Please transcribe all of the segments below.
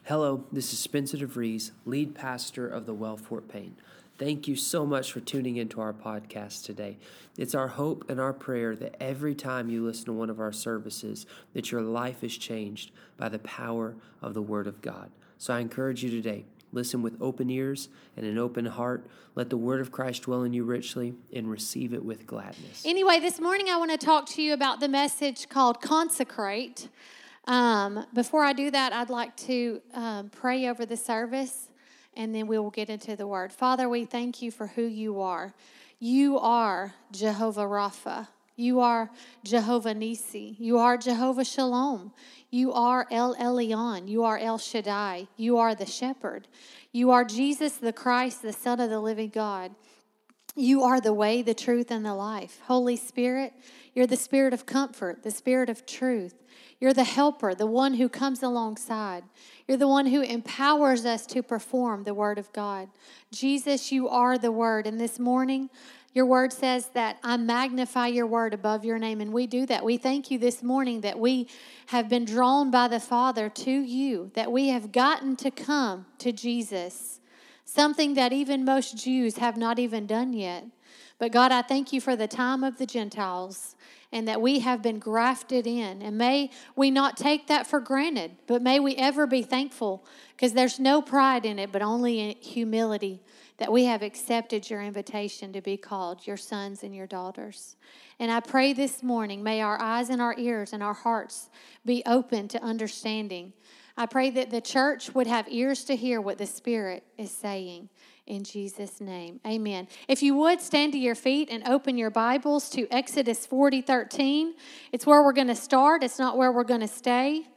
Hello, this is Spencer DeVries, lead pastor of the Well Fort Payne. Thank you so much for tuning into our podcast today. It's our hope and our prayer that every time you listen to one of our services, that your life is changed by the power of the Word of God. So I encourage you today, listen with open ears and an open heart. Let the Word of Christ dwell in you richly and receive it with gladness. Anyway, this morning I want to talk to you about the message called Consecrate. Before I do that, I'd like to pray over the service, and then we will get into the Word. Father, we thank you for who you are. You are Jehovah Rapha. You are Jehovah Nisi. You are Jehovah Shalom. You are El Elyon. You are El Shaddai. You are the Shepherd. You are Jesus the Christ, the Son of the living God. You are the way, the truth, and the life. Holy Spirit, you're the Spirit of comfort, the Spirit of truth. You're the helper, the one who comes alongside. You're the one who empowers us to perform the Word of God. Jesus, you are the Word. And this morning, your Word says that I magnify your Word above your name. And we do that. We thank you this morning that we have been drawn by the Father to you, that we have gotten to come to Jesus, something that even most Jews have not even done yet. But God, I thank you for the time of the Gentiles and that we have been grafted in. And may we not take that for granted, but may we ever be thankful, because there's no pride in it, but only in humility, that we have accepted your invitation to be called your sons and your daughters. And I pray this morning, may our eyes and our ears and our hearts be open to understanding. I pray that the church would have ears to hear what the Spirit is saying. In Jesus' name, amen. If you would, stand to your feet and open your Bibles to Exodus 40:13. It's where we're going to start. It's not where we're going to stay.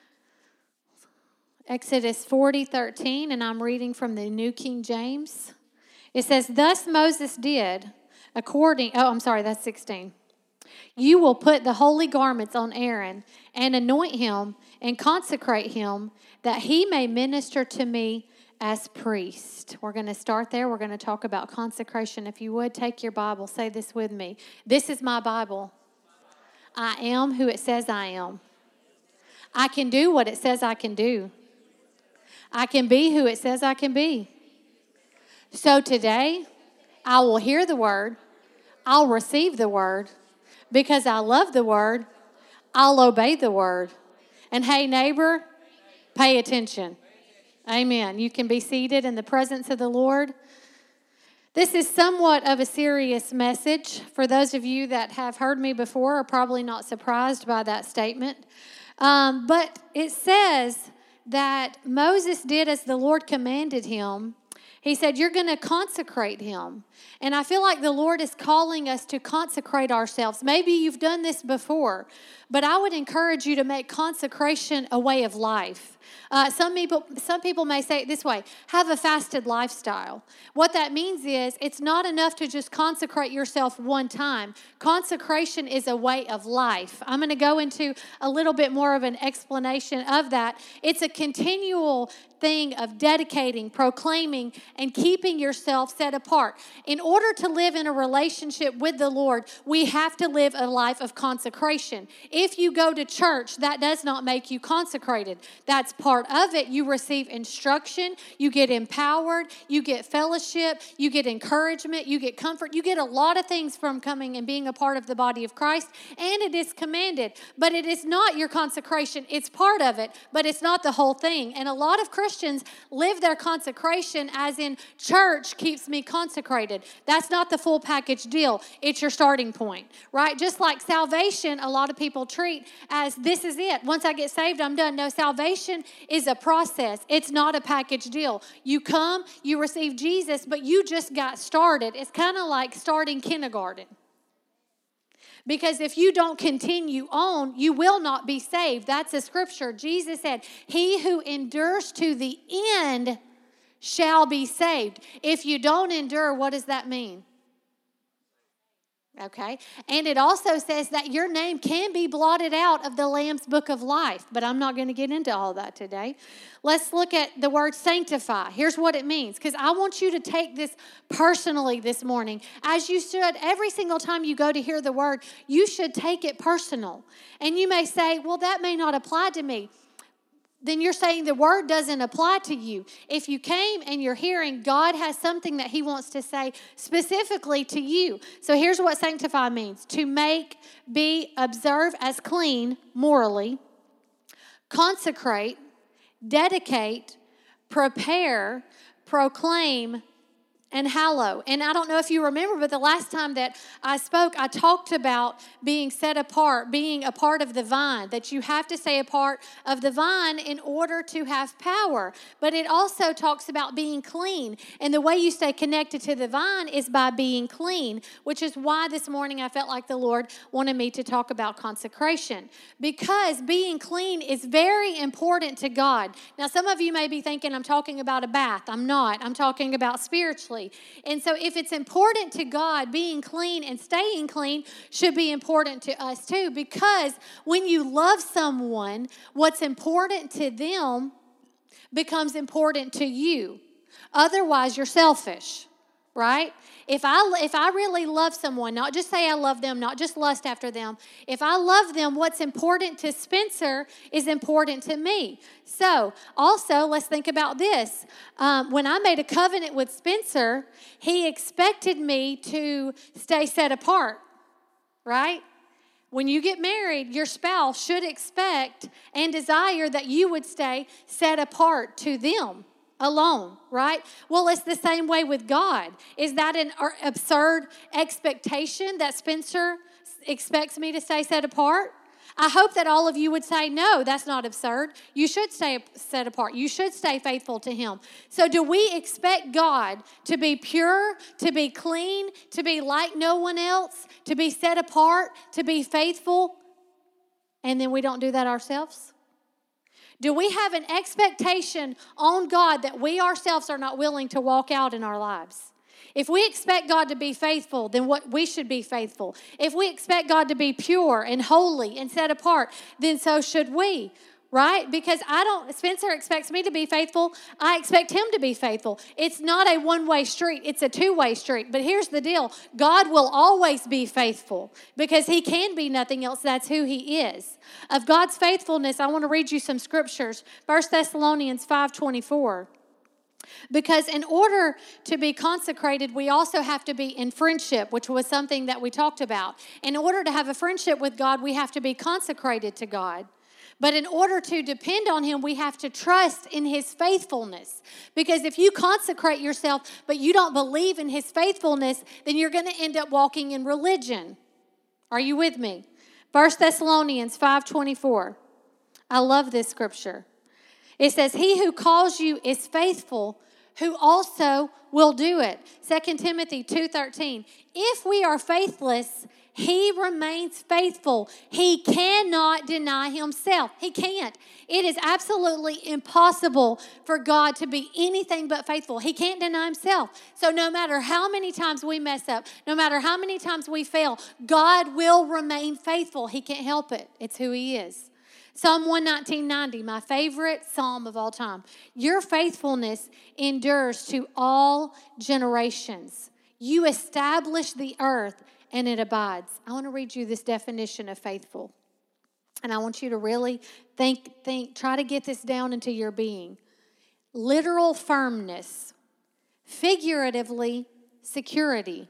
Exodus 40:13, and I'm reading from the New King James. It says, "Thus Moses did that's 16. You will put the holy garments on Aaron and anoint him and consecrate him, that he may minister to me as priest." We're going to start there. We're going to talk about consecration. If you would, take your Bible. Say this with me. This is my Bible. I am who it says I am. I can do what it says I can do. I can be who it says I can be. So today, I will hear the word. I'll receive the word. Because I love the word, I'll obey the word. And hey, neighbor, pay attention. Amen. You can be seated in the presence of the Lord. This is somewhat of a serious message. For those of you that have heard me before are probably not surprised by that statement. But it says that Moses did as the Lord commanded him. He said, you're going to consecrate him. And I feel like the Lord is calling us to consecrate ourselves. Maybe you've done this before, but I would encourage you to make consecration a way of life. Some people may say it this way: have a fasted lifestyle. What that means is it's not enough to just consecrate yourself one time. Consecration is a way of life. I'm going to go into a little bit more of an explanation of that. It's a continual thing of dedicating, proclaiming, and keeping yourself set apart. In order to live in a relationship with the Lord, we have to live a life of consecration. If you go to church, that does not make you consecrated. That's part of it. You receive instruction, you get empowered, you get fellowship, you get encouragement, you get comfort. You get a lot of things from coming and being a part of the body of Christ, and it is commanded. But it is not your consecration. It's part of it, but it's not the whole thing. And a lot of Christians live their consecration as in church keeps me consecrated. That's not the full package deal. It's your starting point, right? Just like salvation, a lot of people treat as this is it. Once I get saved, I'm done. No, salvation is a process. It's not a package deal. You come, you receive Jesus, but you just got started. It's kind of like starting kindergarten. Because if you don't continue on, you will not be saved. That's a scripture. Jesus said, he who endures to the end shall be saved. If you don't endure, what does that mean? Okay. And it also says that your name can be blotted out of the Lamb's book of life. But I'm not going to get into all that today. Let's look at the word sanctify. Here's what it means, because I want you to take this personally this morning. As you should, every single time you go to hear the word, you should take it personal. And you may say, well, that may not apply to me. then you're saying the word doesn't apply to you. If you came and you're hearing, God has something that he wants to say specifically to you. So here's what sanctify means: to make, be, observe as clean morally, consecrate, dedicate, prepare, proclaim, and hallow. And I don't know if you remember, but the last time that I spoke, I talked about being set apart, being a part of the vine, that you have to stay a part of the vine in order to have power. But it also talks about being clean. And the way you stay connected to the vine is by being clean, which is why this morning I felt like the Lord wanted me to talk about consecration. Because being clean is very important to God. Now, some of you may be thinking I'm talking about a bath. I'm not. I'm talking about spiritually. And so if it's important to God, being clean and staying clean should be important to us too, because when you love someone, what's important to them becomes important to you. Otherwise, you're selfish, right? If I really love someone, not just say I love them, not just lust after them, if I love them, what's important to Spencer is important to me. So also, let's think about this. When I made a covenant with Spencer, he expected me to stay set apart, right? When you get married, your spouse should expect and desire that you would stay set apart to them alone, right? Well, it's the same way with God. Is that an absurd expectation that Spencer expects me to stay set apart? I hope that all of you would say, no, that's not absurd. You should stay set apart. You should stay faithful to him. So do we expect God to be pure, to be clean, to be like no one else, to be set apart, to be faithful, and then we don't do that ourselves? Do we have an expectation on God that we ourselves are not willing to walk out in our lives? If we expect God to be faithful, then we should be faithful. If we expect God to be pure and holy and set apart, then so should we, right? Because Spencer expects me to be faithful. I expect him to be faithful. It's not a one-way street. It's a two-way street. But here's the deal. God will always be faithful because he can be nothing else. That's who he is. Of God's faithfulness, I want to read you some scriptures. 1 Thessalonians 5:24. Because in order to be consecrated, we also have to be in friendship, which was something that we talked about. In order to have a friendship with God, we have to be consecrated to God. But in order to depend on him, we have to trust in his faithfulness. Because if you consecrate yourself, but you don't believe in his faithfulness, then you're going to end up walking in religion. Are you with me? 1 Thessalonians 5:24. I love this scripture. It says, he who calls you is faithful, who also will do it. 2 Timothy 2:13. If we are faithless, he remains faithful. He cannot deny himself. He can't. It is absolutely impossible for God to be anything but faithful. He can't deny himself. So no matter how many times we mess up, no matter how many times we fail, God will remain faithful. He can't help it. It's who he is. Psalm 119:90, my favorite psalm of all time. Your faithfulness endures to all generations. You establish the earth and it abides. I want to read you this definition of faithful. And I want you to really think, try to get this down into your being. Literal firmness, figuratively security,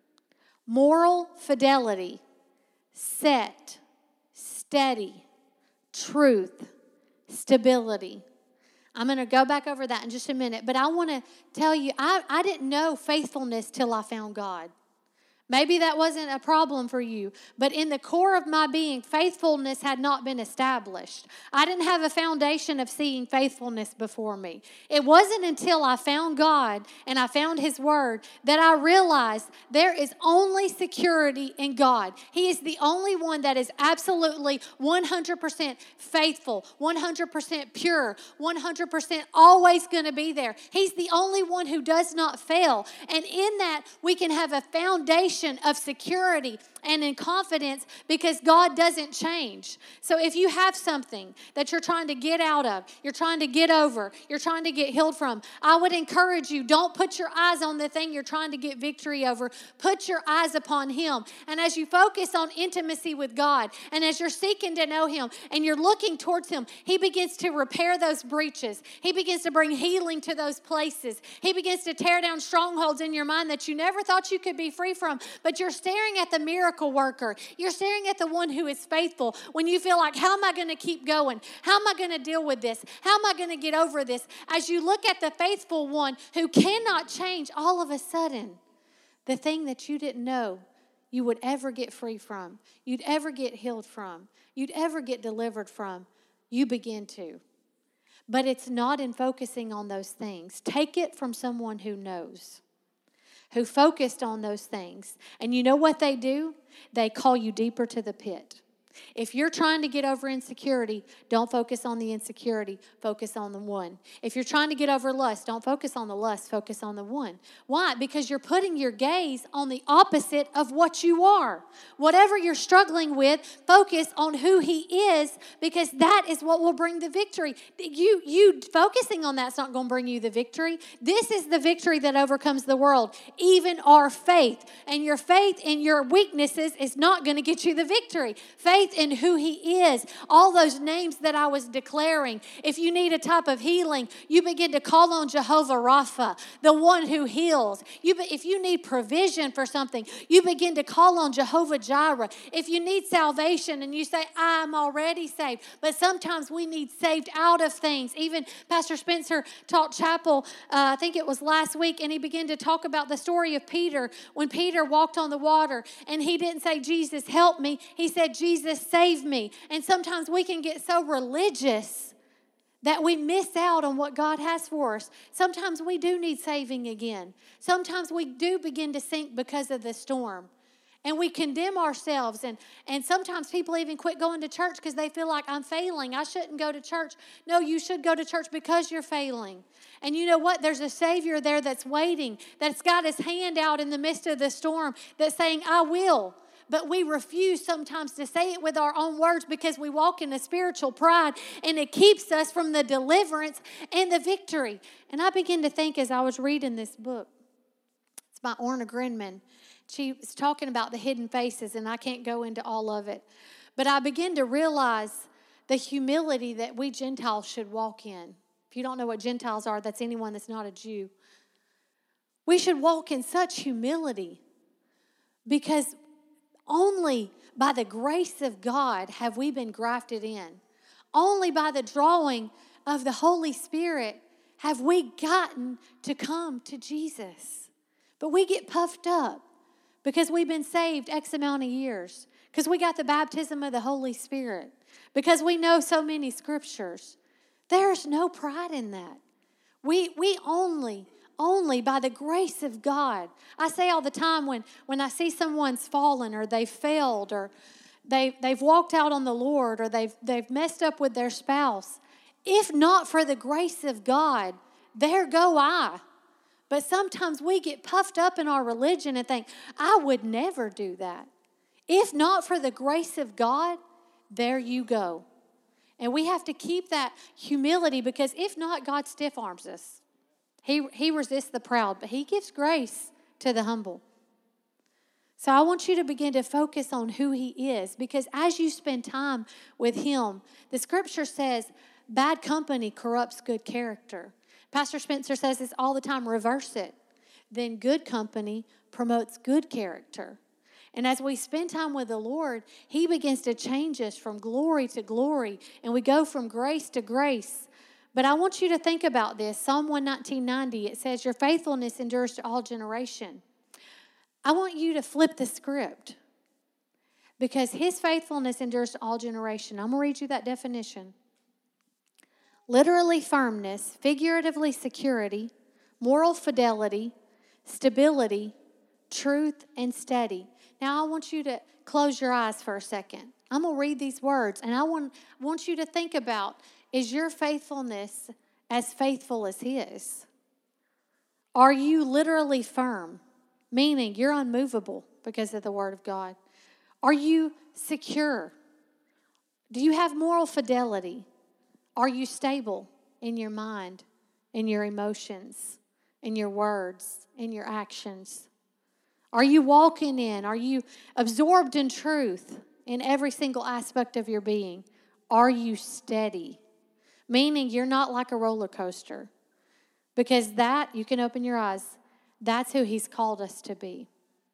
moral fidelity, set, steady, truth, stability. I'm going to go back over that in just a minute, but I want to tell you, I didn't know faithfulness till I found God. Maybe that wasn't a problem for you, but in the core of my being, faithfulness had not been established. I didn't have a foundation of seeing faithfulness before me. It wasn't until I found God and I found his word that I realized there is only security in God. He is the only one that is absolutely 100% faithful, 100% pure, 100% always going to be there. He's the only one who does not fail. And in that, we can have a foundation foundation of security and in confidence because God doesn't change. So if you have something that you're trying to get out of, you're trying to get over, you're trying to get healed from, I would encourage you, don't put your eyes on the thing you're trying to get victory over. Put your eyes upon Him. And as you focus on intimacy with God, and as you're seeking to know Him, and you're looking towards Him, He begins to repair those breaches. He begins to bring healing to those places. He begins to tear down strongholds in your mind that you never thought you could be free from. But you're staring at the miracle worker. You're staring at the one who is faithful when you feel like, how am I going to keep going? How am I going to deal with this? How am I going to get over this? As you look at the faithful one who cannot change, all of a sudden, the thing that you didn't know you would ever get free from, you'd ever get healed from, you'd ever get delivered from, you begin to. But it's not in focusing on those things. Take it from someone who knows, who focused on those things. And you know what they do? They call you deeper to the pit. If you're trying to get over insecurity, don't focus on the insecurity. Focus on the one. If you're trying to get over lust, don't focus on the lust. Focus on the one. Why? Because you're putting your gaze on the opposite of what you are. Whatever you're struggling with, focus on who He is, because that is what will bring the victory. You focusing on that's not going to bring you the victory. This is the victory that overcomes the world, even our faith. And your faith in your weaknesses is not going to get you the victory. Faith in who He is, all those names that I was declaring. If you need a type of healing, you begin to call on Jehovah Rapha, the one who heals. If you need provision for something, you begin to call on Jehovah Jireh. If you need salvation and you say, I'm already saved, but sometimes we need saved out of things. Even Pastor Spencer taught chapel, I think it was last week, and he began to talk about the story of Peter when Peter walked on the water, and he didn't say, Jesus, help me. He said, Jesus, save me. And sometimes we can get so religious that we miss out on what God has for us. Sometimes we do need saving again. Sometimes we do begin to sink because of the storm. And we condemn ourselves. And sometimes people even quit going to church because they feel like, I'm failing. I shouldn't go to church. No, you should go to church because you're failing. And you know what? There's a Savior there that's waiting, that's got His hand out in the midst of the storm, that's saying, I will. But we refuse sometimes to say it with our own words because we walk in a spiritual pride, and it keeps us from the deliverance and the victory. And I began to think as I was reading this book, it's by Orna Grinman. She was talking about the hidden faces, and I can't go into all of it. But I began to realize the humility that we Gentiles should walk in. If you don't know what Gentiles are, that's anyone that's not a Jew. We should walk in such humility because only by the grace of God have we been grafted in. Only by the drawing of the Holy Spirit have we gotten to come to Jesus. But we get puffed up because we've been saved X amount of years, because we got the baptism of the Holy Spirit, because we know so many scriptures. There's no pride in that. We only by the grace of God. I say all the time when I see someone's fallen or they've failed or they've walked out on the Lord or they've messed up with their spouse, if not for the grace of God, there go I. But sometimes we get puffed up in our religion and think, I would never do that. If not for the grace of God, there you go. And we have to keep that humility, because if not, God stiff arms us. He resists the proud, but He gives grace to the humble. So I want you to begin to focus on who He is, because as you spend time with Him, the scripture says, bad company corrupts good character. Pastor Spencer says this all the time, reverse it. Then good company promotes good character. And as we spend time with the Lord, He begins to change us from glory to glory, and we go from grace to grace. But I want you to think about this. Psalm 119:90, it says, your faithfulness endures to all generation. I want you to flip the script, because His faithfulness endures to all generation. I'm going to read you that definition. Literally firmness, figuratively security, moral fidelity, stability, truth, and steady. Now I want you to close your eyes for a second. I'm going to read these words, and I want you to think about, is your faithfulness as faithful as His? Are you literally firm, meaning you're unmovable? because of the Word of God? Are you secure? Do you have moral fidelity? Are you stable in your mind, in your emotions, in your words, in your actions? Are you walking in? Are you absorbed in truth in every single aspect of your being? Are you steady? Meaning you're not like a roller coaster. Because that, you can open your eyes, that's who He's called us to be.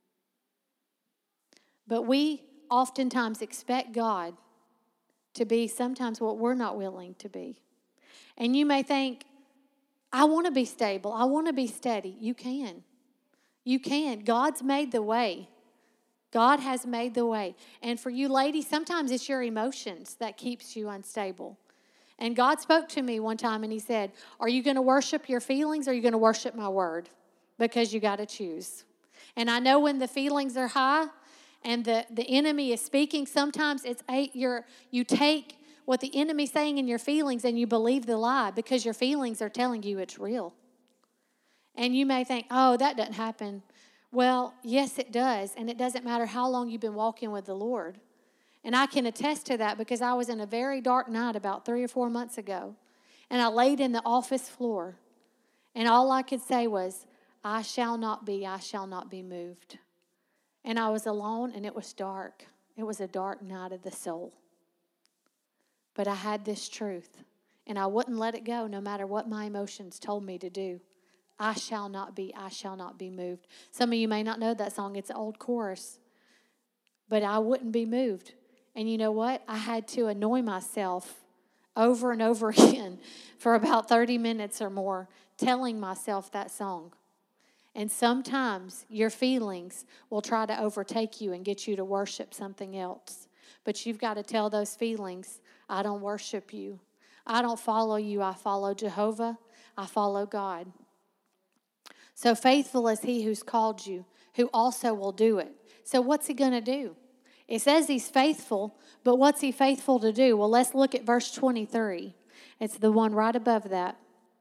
But we oftentimes expect God to be sometimes what we're not willing to be. And you may think, I want to be stable. I want to be steady. You can. You can. God's made the way. God has made the way. And for you ladies, sometimes it's your emotions that keeps you unstable. And God spoke to me one time and He said, are you going to worship your feelings or are you going to worship my word? Because you got to choose. And I know when the feelings are high and the enemy is speaking, sometimes you take what the enemy's saying in your feelings and you believe the lie because your feelings are telling you it's real. And you may think, oh, that doesn't happen. Well, yes, it does. And it doesn't matter how long you've been walking with the Lord. And I can attest to that because I was in a very dark night about 3 or 4 months ago. And I laid in the office floor. And all I could say was, I shall not be moved. And I was alone and it was dark. It was a dark night of the soul. But I had this truth. And I wouldn't let it go no matter what my emotions told me to do. I shall not be moved. Some of you may not know that song. It's an old chorus. But I wouldn't be moved. And you know what? I had to annoy myself over and over again for about 30 minutes or more, telling myself that song. And sometimes your feelings will try to overtake you and get you to worship something else. But you've got to tell those feelings, I don't worship you. I don't follow you. I follow Jehovah. I follow God. So faithful is He who's called you, who also will do it. So what's He going to do? It says He's faithful, but what's He faithful to do? Well, let's look at verse 23. It's the one right above that.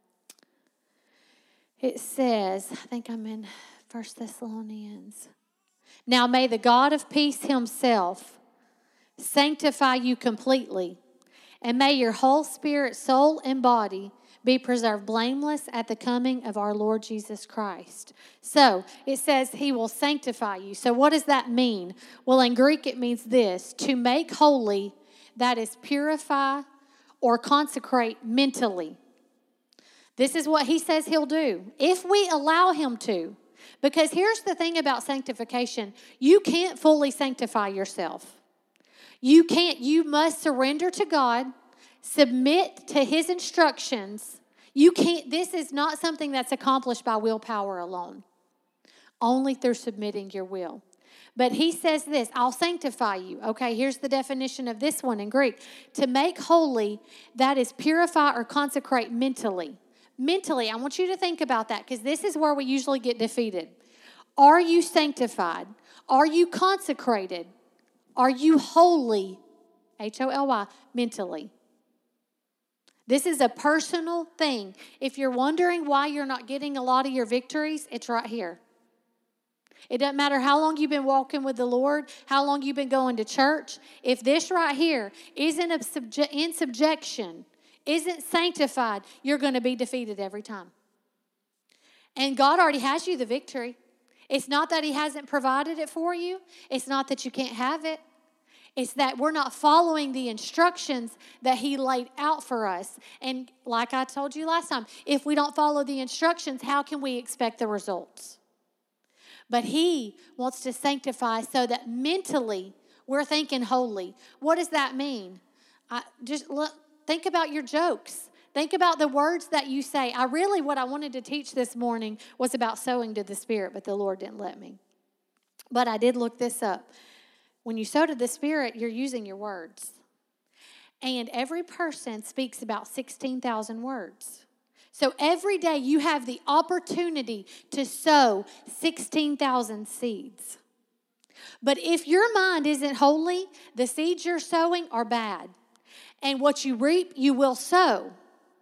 It says, I think I'm in 1 Thessalonians. Now may the God of peace Himself sanctify you completely, and may your whole spirit, soul, and body be preserved blameless at the coming of our Lord Jesus Christ. So it says He will sanctify you. So what does that mean? Well, in Greek it means this: to make holy, that is purify or consecrate mentally. This is what He says He'll do if we allow Him to. Because here's the thing about sanctification: you can't fully sanctify yourself. You can't. You must surrender to God, submit to His instructions. You can't. This is not something that's accomplished by willpower alone. Only through submitting your will. But He says this: I'll sanctify you. Okay, here's the definition of this one in Greek. To make holy, that is purify or consecrate mentally. Mentally, I want you to think about that because this is where we usually get defeated. Are you sanctified? Are you consecrated? Are you holy? Holy, mentally. This is a personal thing. If you're wondering why you're not getting a lot of your victories, it's right here. It doesn't matter how long you've been walking with the Lord, how long you've been going to church. If this right here isn't in subjection, isn't sanctified, you're going to be defeated every time. And God already has you the victory. It's not that He hasn't provided it for you. It's not that you can't have it. It's that we're not following the instructions that He laid out for us. And like I told you last time, if we don't follow the instructions, how can we expect the results? But He wants to sanctify so that mentally we're thinking holy. What does that mean? Think about your jokes. Think about the words that you say. What I wanted to teach this morning was about sowing to the Spirit, but the Lord didn't let me. But I did look this up. When you sow to the Spirit, you're using your words. And every person speaks about 16,000 words. So every day you have the opportunity to sow 16,000 seeds. But if your mind isn't holy, the seeds you're sowing are bad. And what you reap, you will sow.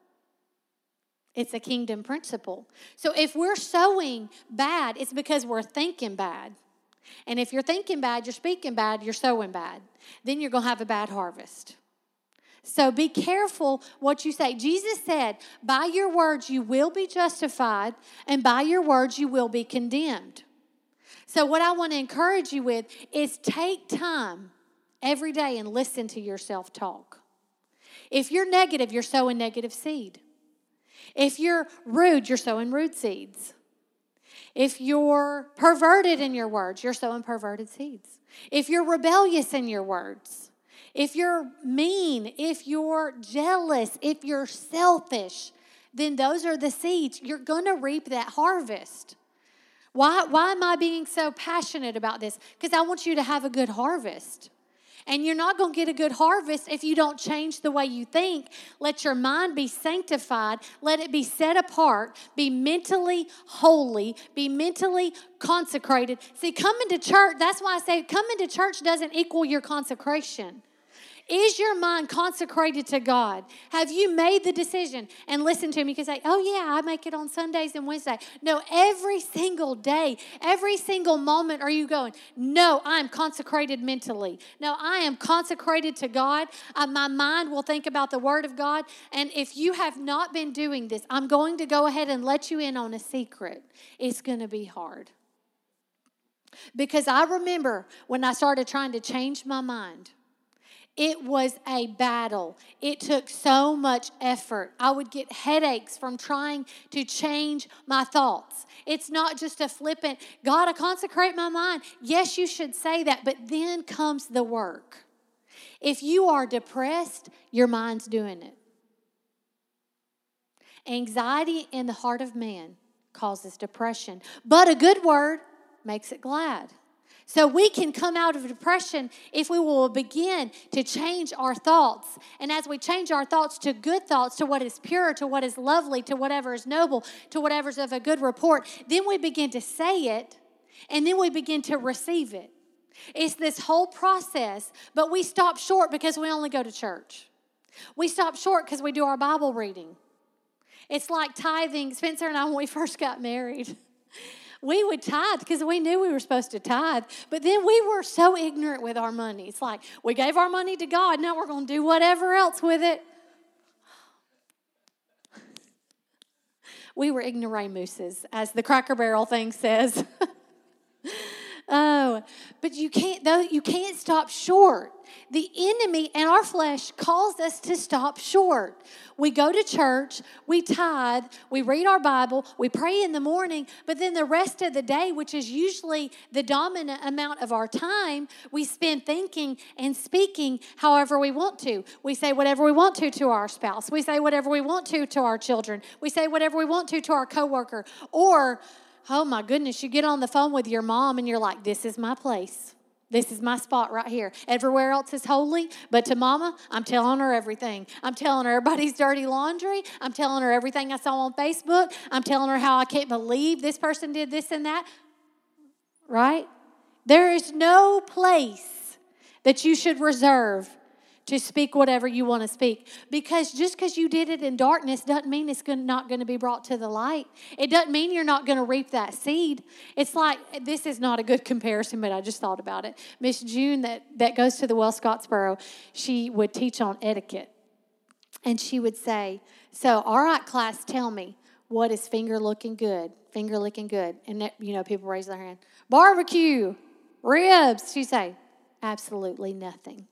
It's a kingdom principle. So if we're sowing bad, it's because we're thinking bad. And if you're thinking bad, you're speaking bad, you're sowing bad, then you're going to have a bad harvest. So be careful what you say. Jesus said, by your words you will be justified, and by your words you will be condemned. So what I want to encourage you with is take time every day and listen to your self-talk. If you're negative, you're sowing negative seed. If you're rude, you're sowing rude seeds. If you're perverted in your words, you're sowing perverted seeds. If you're rebellious in your words, if you're mean, if you're jealous, if you're selfish, then those are the seeds. You're going to reap that harvest. Why am I being so passionate about this? Because I want you to have a good harvest. And you're not going to get a good harvest if you don't change the way you think. Let your mind be sanctified. Let it be set apart. Be mentally holy. Be mentally consecrated. See, coming to church, that's why I say coming to church doesn't equal your consecration. Is your mind consecrated to God? Have you made the decision? And listen to me, you can say, oh yeah, I make it on Sundays and Wednesdays. No, every single day, every single moment are you going, no, I'm consecrated mentally. No, I am consecrated to God. My mind will think about the Word of God. And if you have not been doing this, I'm going to go ahead and let you in on a secret. It's going to be hard. Because I remember when I started trying to change my mind, it was a battle. It took so much effort. I would get headaches from trying to change my thoughts. It's not just a flippant, God, I consecrate my mind. Yes, you should say that, but then comes the work. If you are depressed, your mind's doing it. Anxiety in the heart of man causes depression, but a good word makes it glad. So we can come out of depression if we will begin to change our thoughts. And as we change our thoughts to good thoughts, to what is pure, to what is lovely, to whatever is noble, to whatever is of a good report, then we begin to say it, and then we begin to receive it. It's this whole process, but we stop short because we only go to church. We stop short because we do our Bible reading. It's like tithing. Spencer and I, when we first got married, we would tithe because we knew we were supposed to tithe. But then we were so ignorant with our money. It's like we gave our money to God. Now we're going to do whatever else with it. We were ignoramuses, as the Cracker Barrel thing says. Oh, but you can't stop short. The enemy and our flesh calls us to stop short. We go to church, we tithe, we read our Bible, we pray in the morning, but then the rest of the day, which is usually the dominant amount of our time, we spend thinking and speaking however we want to. We say whatever we want to our spouse. We say whatever we want to our children. We say whatever we want to our coworker. Or, oh my goodness, you get on the phone with your mom and you're like, this is my place. This is my spot right here. Everywhere else is holy, but to mama, I'm telling her everything. I'm telling her everybody's dirty laundry. I'm telling her everything I saw on Facebook. I'm telling her how I can't believe this person did this and that. Right? There is no place that you should reserve to speak whatever you want to speak. Because just because you did it in darkness doesn't mean it's not going to be brought to the light. It doesn't mean you're not going to reap that seed. It's like, this is not a good comparison, but I just thought about it. Miss June that goes to the Well Scottsboro, she would teach on etiquette. And she would say, so, all right, class, tell me, what is finger looking good? Finger licking good. And, people raise their hand. Barbecue, ribs. She'd say, absolutely nothing.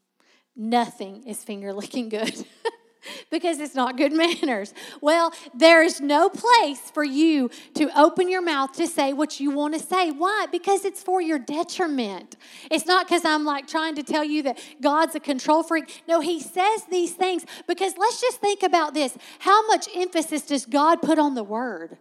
Nothing is finger licking good because it's not good manners. Well, there is no place for you to open your mouth to say what you want to say. Why? Because it's for your detriment. It's not because I'm like trying to tell you that God's a control freak. No, he says these things because let's just think about this. How much emphasis does God put on the word?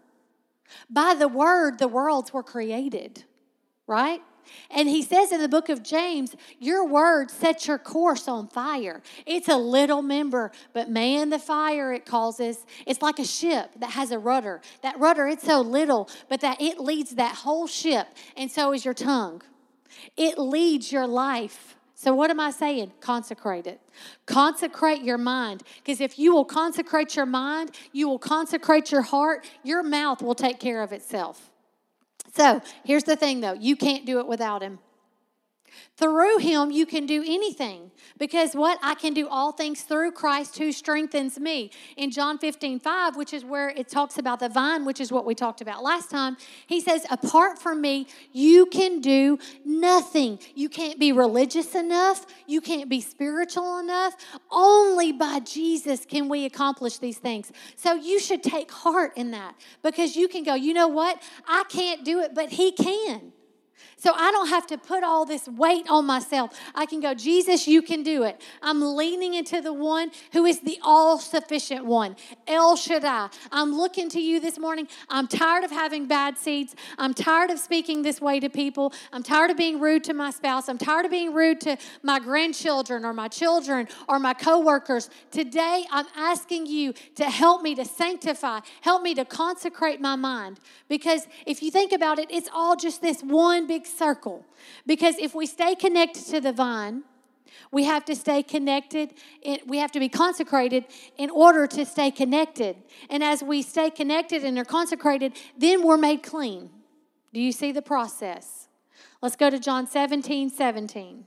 By the word, the worlds were created, right? And he says in the book of James, your word sets your course on fire. It's a little member, but man, the fire it causes, it's like a ship that has a rudder. That rudder, it's so little, but that it leads that whole ship. And so is your tongue. It leads your life. So what am I saying? Consecrate it. Consecrate your mind. Because if you will consecrate your mind, you will consecrate your heart, your mouth will take care of itself. So here's the thing, though. You can't do it without him. Through him, you can do anything. Because what? I can do all things through Christ who strengthens me. In John 15:5, which is where it talks about the vine, which is what we talked about last time, he says, apart from me, you can do nothing. You can't be religious enough. You can't be spiritual enough. Only by Jesus can we accomplish these things. So you should take heart in that, because you can go, you know what? I can't do it, but he can. So I don't have to put all this weight on myself. I can go, Jesus, you can do it. I'm leaning into the one who is the all-sufficient one, El Shaddai. I'm looking to you this morning. I'm tired of having bad seeds. I'm tired of speaking this way to people. I'm tired of being rude to my spouse. I'm tired of being rude to my grandchildren or my children or my coworkers. Today, I'm asking you to help me to sanctify, help me to consecrate my mind. Because if you think about it, it's all just this one big circle. Because if we stay connected to the vine, we have to stay connected. We have to be consecrated in order to stay connected. And as we stay connected and are consecrated, then we're made clean. Do you see the process? Let's go to John 17:17.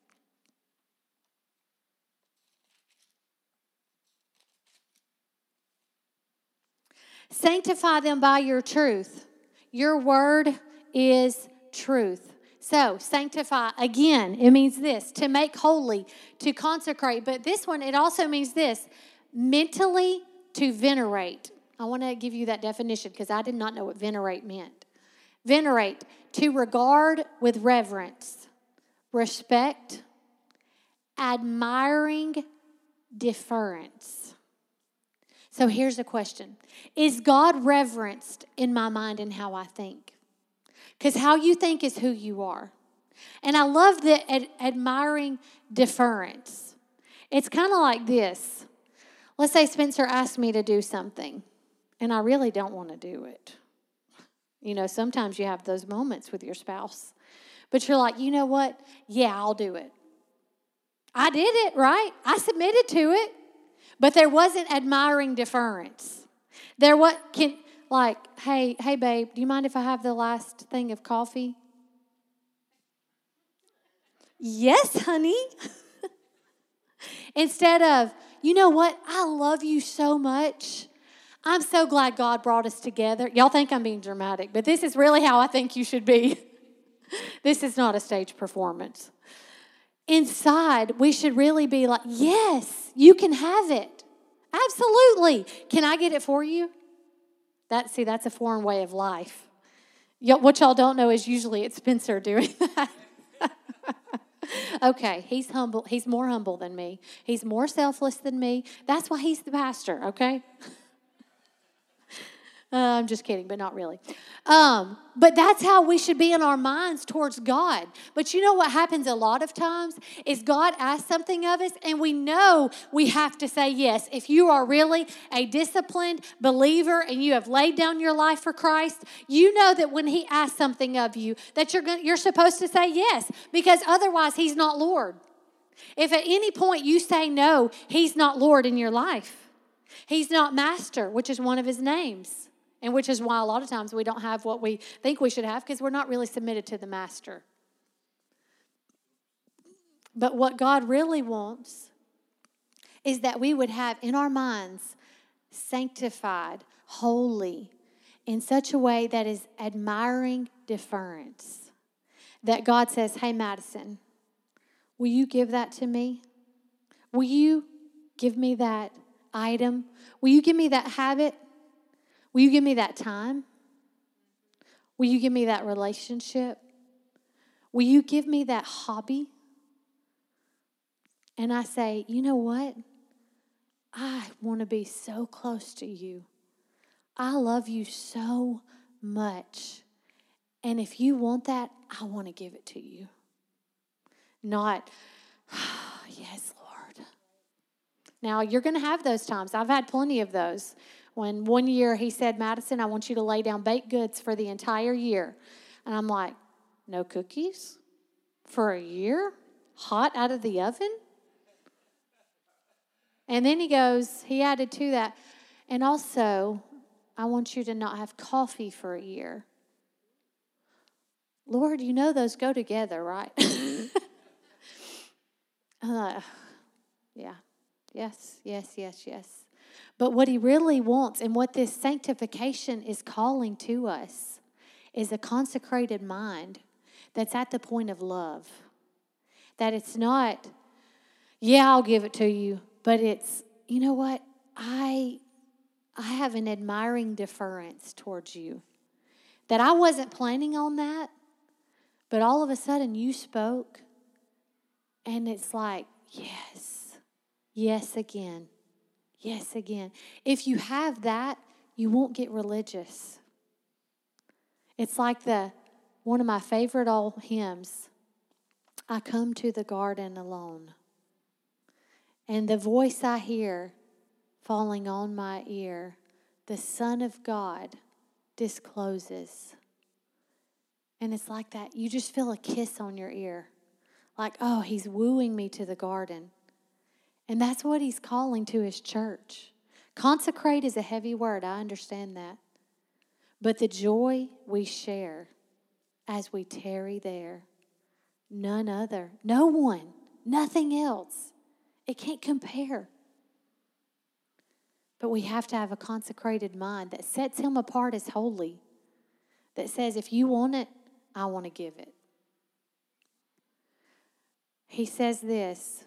Sanctify them by your truth. Your word is truth. So, sanctify, again, it means this, to make holy, to consecrate. But this one, it also means this, mentally to venerate. I want to give you that definition because I did not know what venerate meant. Venerate, to regard with reverence, respect, admiring deference. So here's the question. Is God reverenced in my mind and how I think? Because how you think is who you are. And I love the admiring deference. It's kind of like this. Let's say Spencer asked me to do something, and I really don't want to do it. You know, sometimes you have those moments with your spouse. But you're like, you know what? Yeah, I'll do it. I did it, right? I submitted to it. But there wasn't admiring deference. There was, hey, babe, do you mind if I have the last thing of coffee? Yes, honey. Instead of, you know what? I love you so much. I'm so glad God brought us together. Y'all think I'm being dramatic, but this is really how I think you should be. This is not a stage performance. Inside, we should really be like, yes, you can have it. Absolutely. Can I get it for you? That's a foreign way of life. What y'all don't know is usually it's Spencer doing that. Okay, he's humble. He's more humble than me. He's more selfless than me. That's why he's the pastor, okay? I'm just kidding, but not really. But that's how we should be in our minds towards God. But you know what happens a lot of times is God asks something of us, and we know we have to say yes. If you are really a disciplined believer and you have laid down your life for Christ, you know that when He asks something of you, that you're supposed to say yes, because otherwise He's not Lord. If at any point you say no, He's not Lord in your life. He's not Master, which is one of His names. And which is why a lot of times we don't have what we think we should have, because we're not really submitted to the Master. But what God really wants is that we would have in our minds sanctified, holy, in such a way that is admiring deference. That God says, hey, Madison, will you give that to me? Will you give me that item? Will you give me that habit? Will you give me that time? Will you give me that relationship? Will you give me that hobby? And I say, you know what? I want to be so close to you. I love you so much. And if you want that, I want to give it to you. Not, yes, Lord. Now, you're going to have those times. I've had plenty of those. When one year He said, Madison, I want you to lay down baked goods for the entire year. And I'm like, no cookies? For a year? Hot out of the oven? And then He added to that, and also, I want you to not have coffee for a year. Lord, you know those go together, right? Yeah. Yes, yes, yes, yes. But what he really wants and what this sanctification is calling to us is a consecrated mind that's at the point of love. That it's not, yeah, I'll give it to you, but it's, you know what? I have an admiring deference towards you. That I wasn't planning on that, but all of a sudden you spoke, and it's like, yes, yes again, yes again. If you have that, you won't get religious. It's like one of my favorite old hymns, I come to the garden alone, and the voice I hear falling on my ear, the Son of God discloses. And it's like that. You just feel a kiss on your ear. Like, oh, he's wooing me to the garden. And that's what he's calling to his church. Consecrate is a heavy word. I understand that. But the joy we share as we tarry there, none other, no one, nothing else. It can't compare. But we have to have a consecrated mind that sets him apart as holy. That says, if you want it, I want to give it. He says this,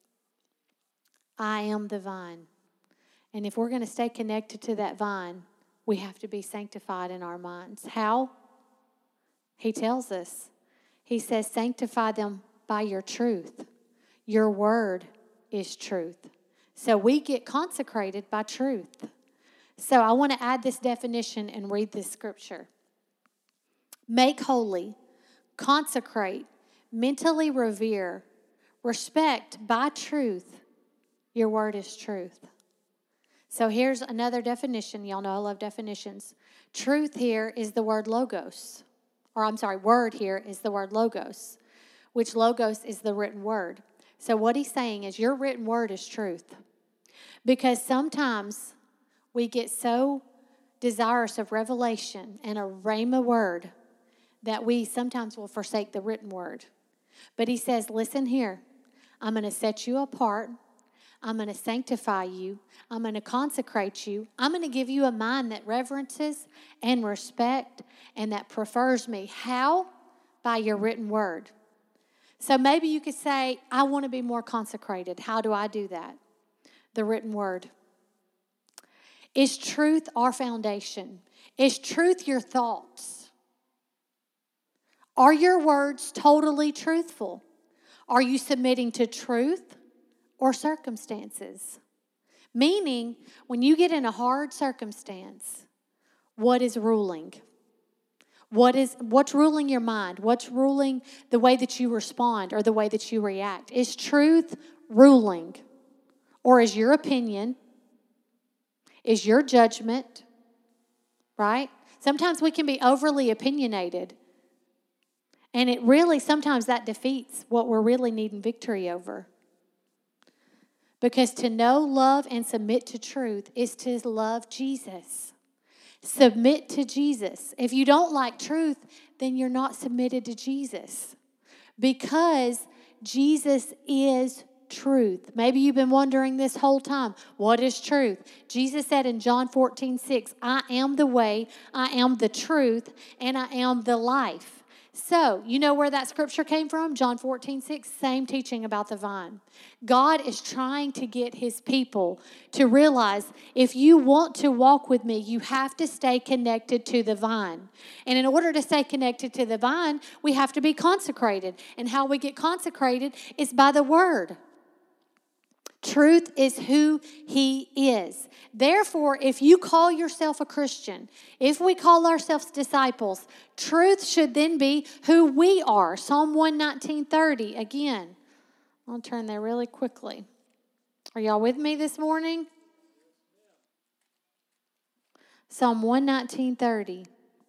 I am the vine. And if we're going to stay connected to that vine, we have to be sanctified in our minds. How? He tells us. He says, sanctify them by your truth. Your word is truth. So we get consecrated by truth. So I want to add this definition and read this scripture. Make holy, consecrate, mentally revere, respect by truth. Your word is truth. So here's another definition. Y'all know I love definitions. Truth here is the word logos. Word here is the word logos, which logos is the written word. So what he's saying is your written word is truth. Because sometimes we get so desirous of revelation and a rhema word that we sometimes will forsake the written word. But he says, listen here, I'm going to set you apart. I'm going to sanctify you. I'm going to consecrate you. I'm going to give you a mind that reverences and respect and that prefers me. How? By your written word. So maybe you could say, I want to be more consecrated. How do I do that? The written word. Is truth our foundation? Is truth your thoughts? Are your words totally truthful? Are you submitting to truth or circumstances? Meaning, when you get in a hard circumstance, what is ruling? What's ruling your mind? What's ruling the way that you respond or the way that you react? Is truth ruling? Or is your opinion? Is your judgment? Right? Sometimes we can be overly opinionated. And it really, sometimes that defeats what we're really needing victory over. Because to know, love, and submit to truth is to love Jesus. Submit to Jesus. If you don't like truth, then you're not submitted to Jesus. Because Jesus is truth. Maybe you've been wondering this whole time, what is truth? Jesus said in John 14:6, I am the way, I am the truth, and I am the life. So, you know where that scripture came from? John 14:6, same teaching about the vine. God is trying to get his people to realize if you want to walk with me, you have to stay connected to the vine. And in order to stay connected to the vine, we have to be consecrated. And how we get consecrated is by the word. Truth is who he is. Therefore, if you call yourself a Christian, if we call ourselves disciples, truth should then be who we are. Psalm 119:30. Again, I'll turn there really quickly. Are y'all with me this morning? Psalm 119:30.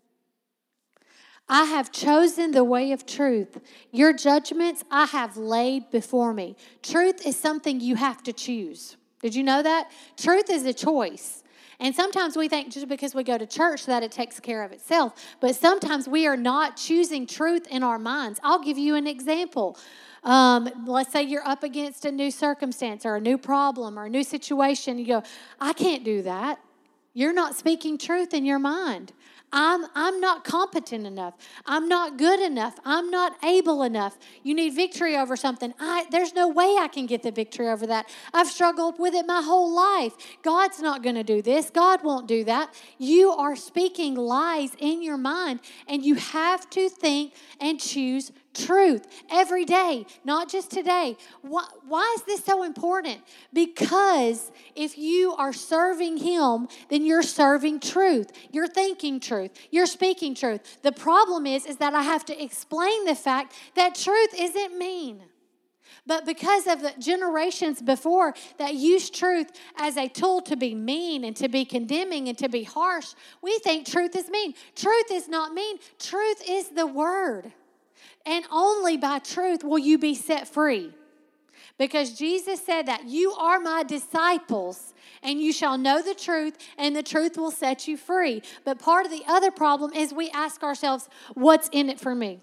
I have chosen the way of truth. Your judgments I have laid before me. Truth is something you have to choose. Did you know that? Truth is a choice. And sometimes we think just because we go to church that it takes care of itself. But sometimes we are not choosing truth in our minds. I'll give you an example. Let's say you're up against a new circumstance or a new problem or a new situation. You go, I can't do that. You're not speaking truth in your mind. I'm not competent enough. I'm not good enough. I'm not able enough. You need victory over something. There's no way I can get the victory over that. I've struggled with it my whole life. God's not going to do this. God won't do that. You are speaking lies in your mind, and you have to think and choose truth every day, not just today. Why is this so important? Because if you are serving Him, then you're serving truth. You're thinking truth. You're speaking truth. The problem is that I have to explain the fact that truth isn't mean. But because of the generations before that used truth as a tool to be mean and to be condemning and to be harsh, we think truth is mean. Truth is not mean. Truth is the word. And only by truth will you be set free. Because Jesus said that you are my disciples and you shall know the truth and the truth will set you free. But part of the other problem is we ask ourselves, what's in it for me?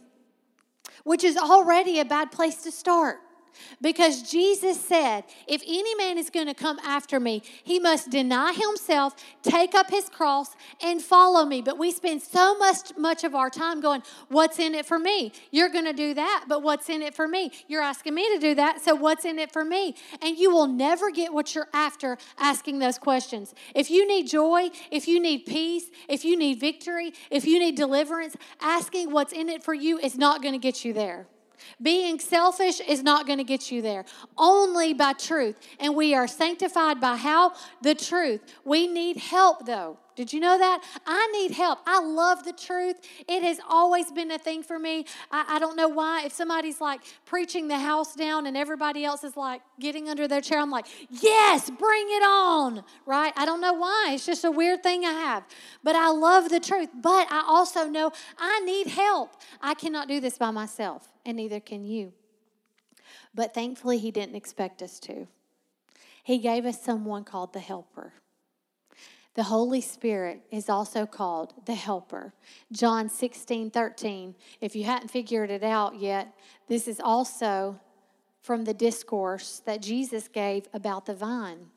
Which is already a bad place to start. Because Jesus said, if any man is going to come after me, he must deny himself, take up his cross, and follow me. But we spend so much of our time going, what's in it for me? You're going to do that, but what's in it for me? You're asking me to do that, so what's in it for me? And you will never get what you're after asking those questions. If you need joy, if you need peace, if you need victory, if you need deliverance, asking what's in it for you is not going to get you there. Being selfish is not going to get you there. Only by truth. And we are sanctified by how? The truth. We need help, though. Did you know that? I need help. I love the truth. It has always been a thing for me. I don't know why. If somebody's like preaching the house down and everybody else is like getting under their chair, I'm like, yes, bring it on, right? I don't know why. It's just a weird thing I have. But I love the truth. But I also know I need help. I cannot do this by myself, and neither can you. But thankfully, He didn't expect us to. He gave us someone called the Helper. The Holy Spirit is also called the Helper. John 16:13. If you hadn't figured it out yet, this is also from the discourse that Jesus gave about the vine.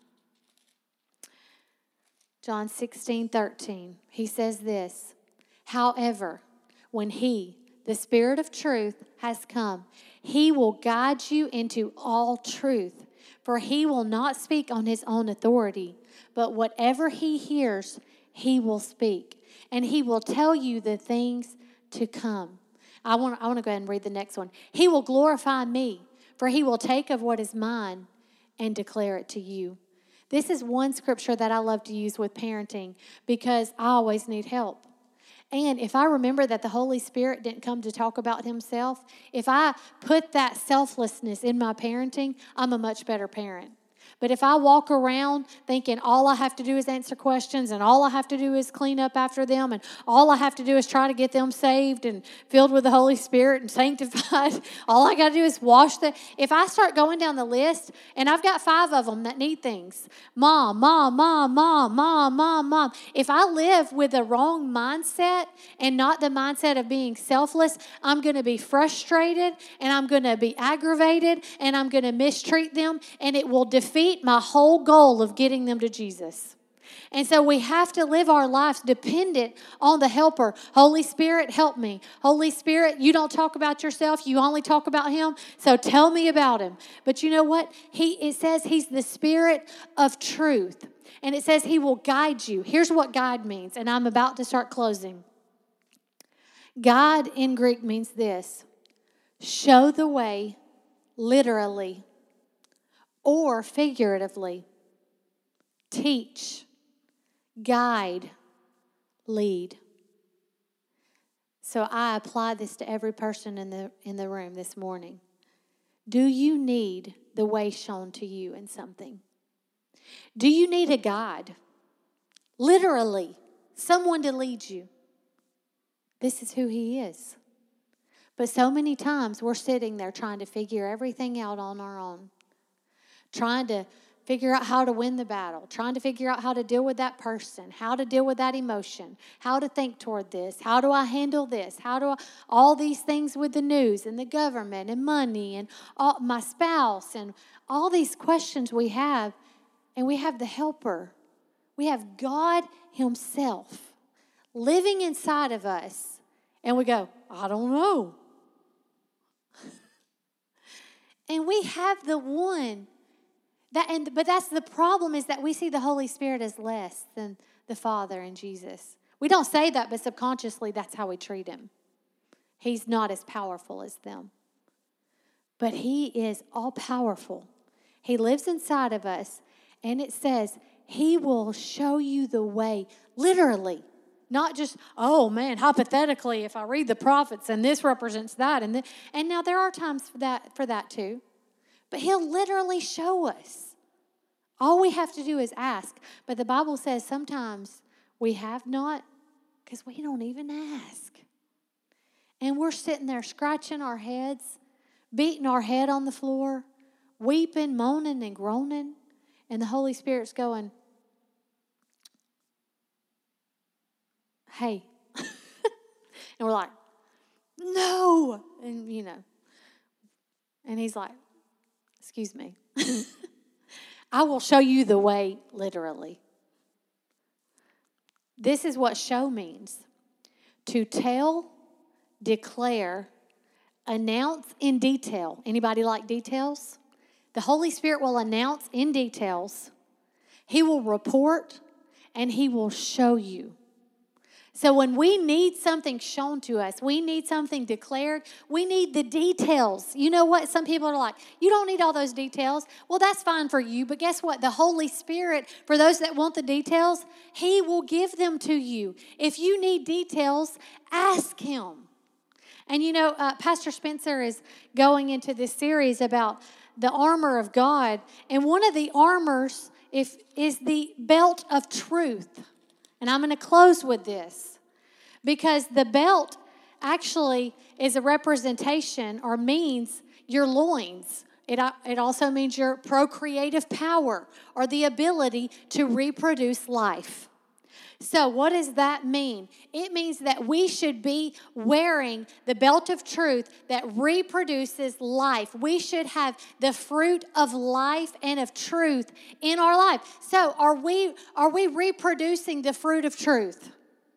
John 16:13. He says this, however, when He, the Spirit of truth, has come, He will guide you into all truth, for He will not speak on His own authority, but whatever He hears, He will speak, and He will tell you the things to come. I want to go ahead and read the next one. He will glorify me, for He will take of what is mine and declare it to you. This is one scripture that I love to use with parenting because I always need help. And if I remember that the Holy Spirit didn't come to talk about Himself, if I put that selflessness in my parenting, I'm a much better parent. But if I walk around thinking all I have to do is answer questions and all I have to do is clean up after them and all I have to do is try to get them saved and filled with the Holy Spirit and sanctified, all I got to do is wash the... If I start going down the list, and I've got 5 of them that need things, mom. If I live with the wrong mindset and not the mindset of being selfless, I'm going to be frustrated and I'm going to be aggravated and I'm going to mistreat them, and it will defeat my whole goal of getting them to Jesus. And so we have to live our lives dependent on the Helper. Holy Spirit, help me. Holy Spirit, you don't talk about yourself. You only talk about Him. So tell me about Him. But you know what? It says He's the Spirit of truth. And it says He will guide you. Here's what guide means. And I'm about to start closing. Guide in Greek means this: show the way, literally, or figuratively. Teach, guide, lead. So I apply this to every person in the room this morning. Do you need the way shown to you in something? Do you need a guide? Literally, someone to lead you. This is who He is. But so many times we're sitting there trying to figure everything out on our own. Trying to figure out how to win the battle, trying to figure out how to deal with that person, how to deal with that emotion, how to think toward this, how do I handle this, all these things with the news and the government and money and my spouse and all these questions we have, and we have the helper. We have God himself living inside of us, and we go, I don't know. And we have the one. But that's the problem, is that we see the Holy Spirit as less than the Father and Jesus. We don't say that, but subconsciously that's how we treat him. He's not as powerful as them. But he is all powerful. He lives inside of us, and it says he will show you the way, literally. Not just, oh man, hypothetically, if I read the prophets and this represents that. And now there are times for that too. But he'll literally show us. All we have to do is ask. But the Bible says sometimes we have not because we don't even ask. And we're sitting there scratching our heads, beating our head on the floor, weeping, moaning, and groaning. And the Holy Spirit's going, hey. And we're like, no. And, and he's like, excuse me. I will show you the way, literally. This is what show means. To tell, declare, announce in detail. Anybody like details? The Holy Spirit will announce in details. He will report, and he will show you. So when we need something shown to us, we need something declared, we need the details. You know what? Some people are like, you don't need all those details. Well, that's fine for you, but guess what? The Holy Spirit, for those that want the details, he will give them to you. If you need details, ask him. And Pastor Spencer is going into this series about the armor of God, and one of the armors is the belt of truth. And I'm going to close with this, because the belt actually is a representation or means your loins. It also means your procreative power or the ability to reproduce life. So what does that mean? It means that we should be wearing the belt of truth that reproduces life. We should have the fruit of life and of truth in our life. So are we reproducing the fruit of truth?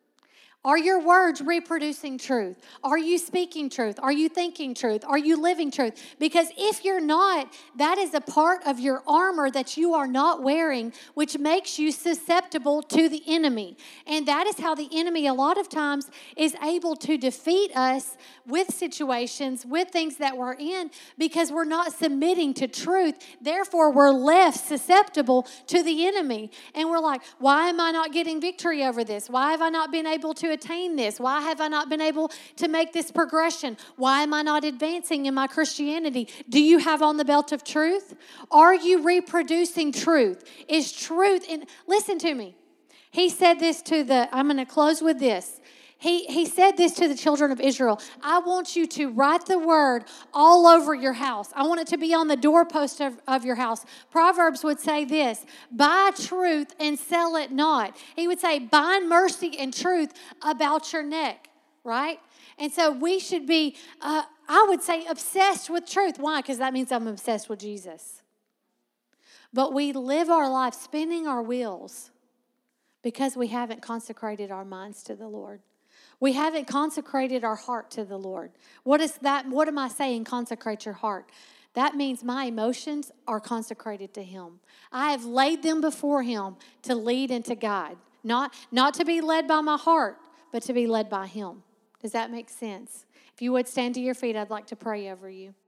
Are your words reproducing truth? Are you speaking truth? Are you thinking truth? Are you living truth? Because if you're not, that is a part of your armor that you are not wearing, which makes you susceptible to the enemy. And that is how the enemy a lot of times is able to defeat us with situations, with things that we're in, because we're not submitting to truth. Therefore, we're left susceptible to the enemy. And we're like, why am I not getting victory over this? Why have I not been able to attain this? Why have I not been able to make this progression? Why am I not advancing in my Christianity? Do you have on the belt of truth? Are you reproducing truth? Is truth in? Listen to me. He said this I'm going to close with this. He said this to the children of Israel. I want you to write the word all over your house. I want it to be on the doorpost of your house. Proverbs would say this: buy truth and sell it not. He would say, bind mercy and truth about your neck, right? And so we should be, I would say, obsessed with truth. Why? Because that means I'm obsessed with Jesus. But we live our life spinning our wheels because we haven't consecrated our minds to the Lord. We haven't consecrated our heart to the Lord. What is that? What am I saying, consecrate your heart? That means my emotions are consecrated to Him. I have laid them before Him to lead and to guide. Not to be led by my heart, but to be led by Him. Does that make sense? If you would stand to your feet, I'd like to pray over you.